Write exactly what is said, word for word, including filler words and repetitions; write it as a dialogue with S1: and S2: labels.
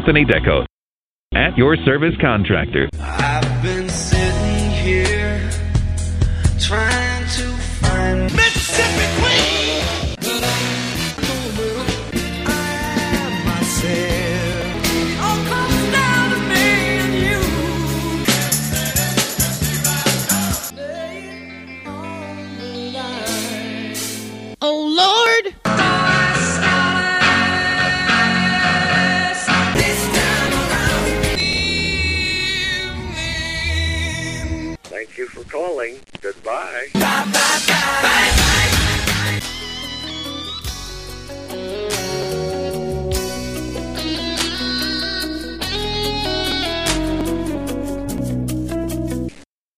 S1: Anthony Deco. At your service contractor.
S2: I've been sitting here trying to find Mississippi Queen. But I am myself. All comes down to me and you. Stay on the line.
S3: Oh, Lord.
S4: Thank you for calling. Goodbye.
S2: Bye, bye, bye, bye, bye.